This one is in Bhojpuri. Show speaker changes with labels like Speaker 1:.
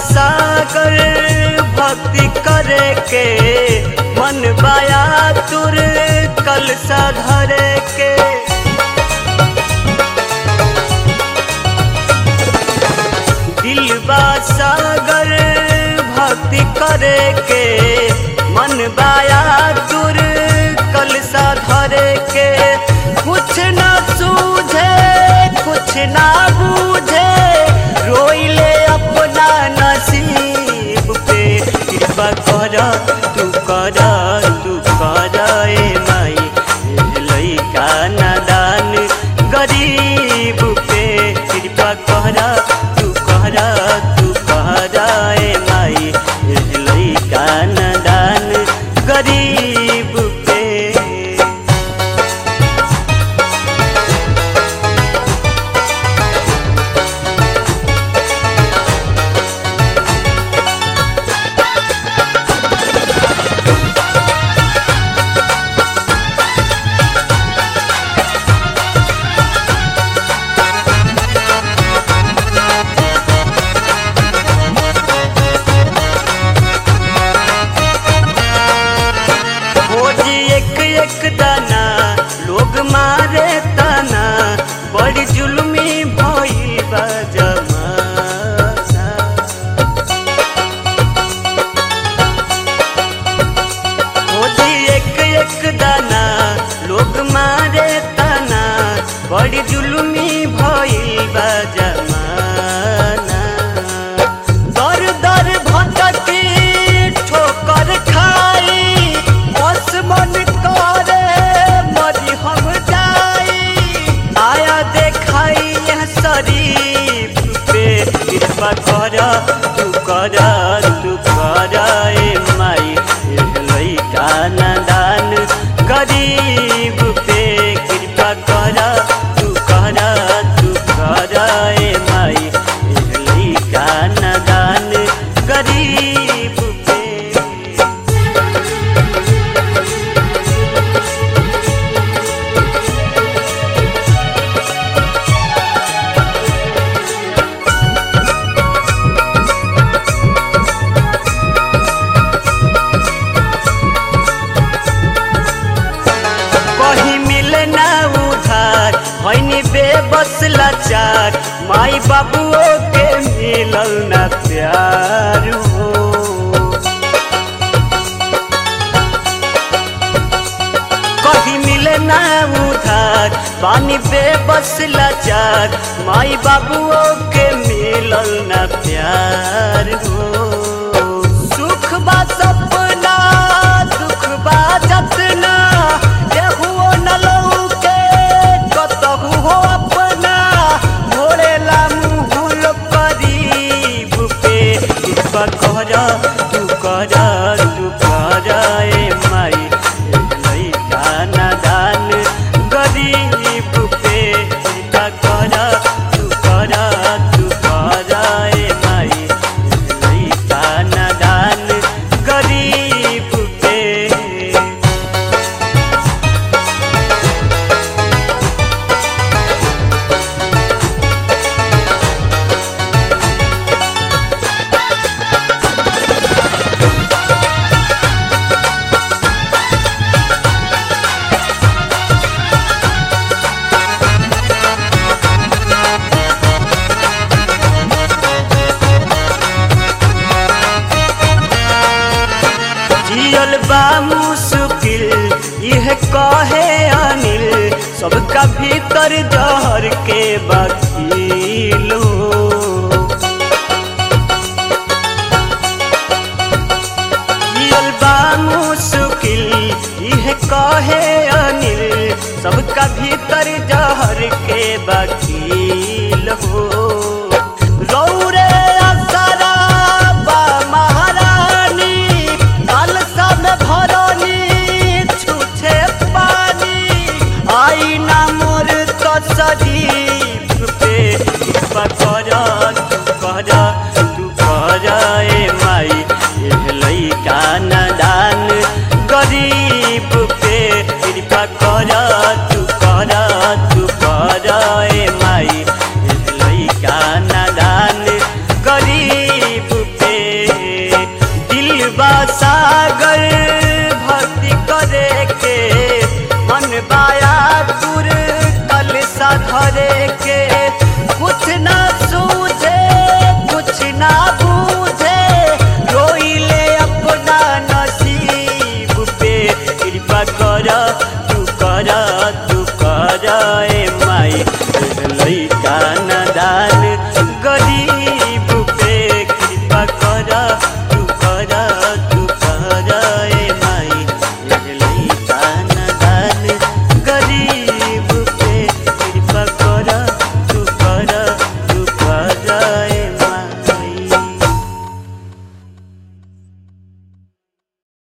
Speaker 1: सागर भक्ति करे के मन बाया तुर कलसा धरे के दिलबा सागर भक्ति करे के मन बाया तुर कलसा धरे के कुछ ना सूझे कुछ ना बूझे रोइले अपना नसीब पे कृपा कर तू ए माई लइका नादान गरीब पे कृपा कर ए माई लइका नादान गरीब पे एक दाना लोग मारे ताना बड़ी जुल्मी भई बा जमाना एक दाना लोग मारे ताना बड़ी जुल्मी भई बा जमाना दर दर भटकी ठोकर खाई बस मन कृपा कर ए माई लइका नादान गरीब पे कृपा कर ए माई लइका नादान गरीब पे भैनी बेबस लाचार माई बाबुओ के मिलल ना प्यार हो कहीं मिले ना उधार पानी बेबस लाचार माई बाबुओ के मिलल ना प्यार हो सुख बा सपना दुख बा जतना देहुओ न लौके कतहु हो अपना मोड़ेला मुहुल करीब पे कृपा कर ए माई लइका नादान गरीब पे कृपा कर ए माई लइका नादान गरीब पे जियल बा मुश्किल यह कहे अनिल सबका भीतर जहर के बखीलो जियल बा मुश्किल यह कहे अनिल सबका भीतर जहर के बखील हो